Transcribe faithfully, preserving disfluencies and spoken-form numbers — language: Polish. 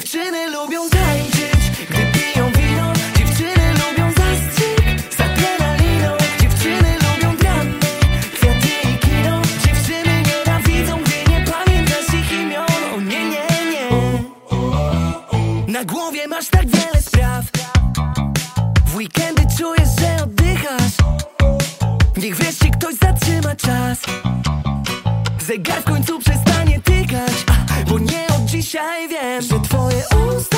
Dziewczyny lubią tańczyć, gdy piją wino. Dziewczyny lubią zastrzyk z adrenaliną. Dziewczyny lubią dramy, kwiaty i kino. Dziewczyny nienawidzą, gdy nie pamiętasz ich imion. O nie, nie, nie. Na głowie masz tak wiele spraw. W weekendy czujesz, że oddychasz. Niech wreszcie ktoś zatrzyma czas. Zegar w końcu przestanie tykać, bo nie od dzisiaj wiem, że twoje usta